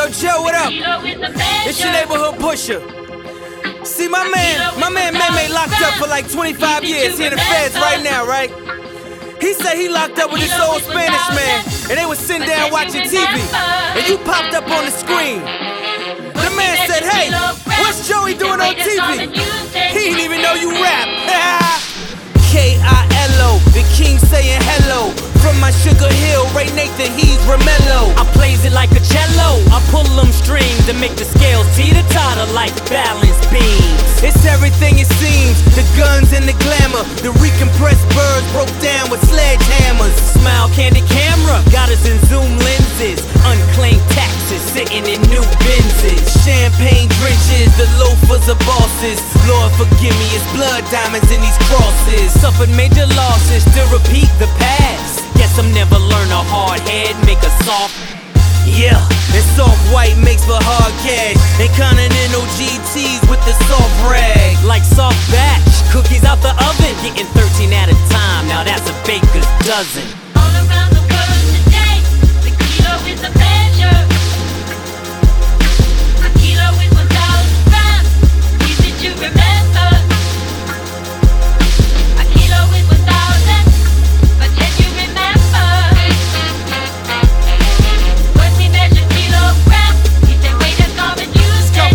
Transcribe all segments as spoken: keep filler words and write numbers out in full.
Joe, what up? It's your neighborhood pusher. See, my man, my man Meme locked up for like twenty-five years. He in the feds right now, right? He said he locked up with this old Spanish man, and they was sitting down watching T V, and you popped up on the screen. The man said, hey, what's Joey doing on T V? He didn't even know you rap. K I L O, the king saying hello. From my Sugar Hill, Ray Nathan, he's Romello. I plays it like a cello. I pull them strings to make the scales teeter-totter like balance beams. It's everything it seems, the guns and the glamour. The recompressed birds broke down with sledgehammers. Smile candy camera, got us in zoom lenses. Unclaimed taxes, sitting in new Benzes. Champagne drenches, the loafers are bosses. Lord forgive me, it's blood diamonds in these crosses. Suffered major losses to repeat the past. Guess I'm never learn a hard head, make a soft. Yeah, and soft white makes for hard cash. And Continental G Ts with the soft rag. Like soft batch, cookies out the oven. Getting thirteen at a time, now that's a baker's dozen. All around the world today, the kilo is a measure. A kilo is one thousand grams, easy to remember. A kilo is one thousand, but can you remember? When we measure kilograms, we say weight is common usage.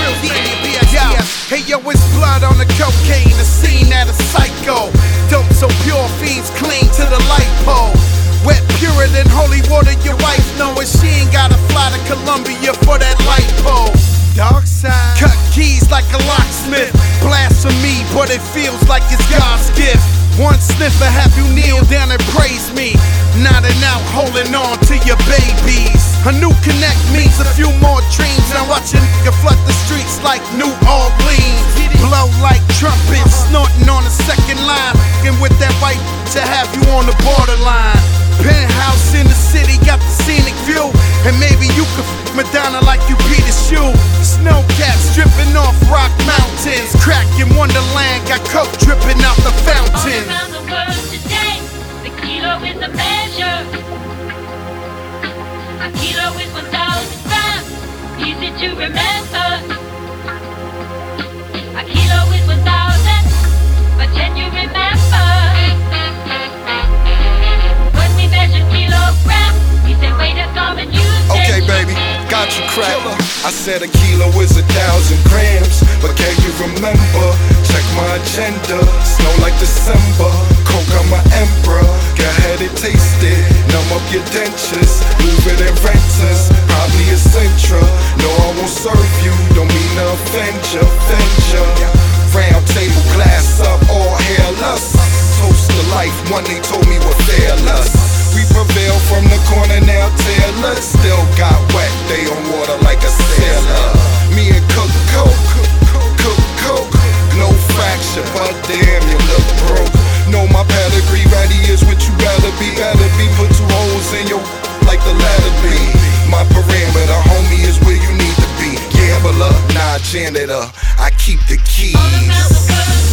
Hey yo, it's blood on the cocaine, the scene at a psycho. Dope so pure, fiends cling to the light pole. Wet purer than holy water, your wife knowing she ain't gotta fly to Columbia for that light pole. Dark side. Cut keys like a locksmith. Blasphemy, but it feels like it's God's gift. One sniffer, have you kneel down and praise me. Nodding out, holding on to your babies. A new connect means a few more dreams. I'm watching nigga flood the streets like New Orleans. Blow like trumpets, snorting on the second line. And with that white to have you on the borderline. Penthouse in the city, got the scenic view. And maybe you could f Madonna like you Peter Shoe. Snow caps dripping off rock mountains. Crack in Wonderland, got coke dripping out the fountain. All around the world today, the kilo is a measure. A kilo is one thousand grams, easy to remember. A kilo is one thousand, but can you remember? When we measure kilograms, we say weight is common usage. Okay, baby, got you cracked. I said a kilo is a thousand grams, but can you remember? Check my agenda, snow like December. Coke, I'm my emperor, get headed, taste it. Numb up your dentures, move it in renters. Probably a Centra, no I won't serve you. Don't mean to offend ya, offend ya. Round table, glass up, all hairless. Toast to life, one they told me were fearless. We prevail from the corner now, tailors. Still got wet, they on water like a sailor. Me and Cook Coke, Cook Coke. No fracture, but damn you look broke. Know my pedigree, ready is what you gotta be. Gotta be, put two holes in your like the ladder be. My parameter, homie, is where you need to be. Gambler, nah, janitor, I keep the keys. All around the world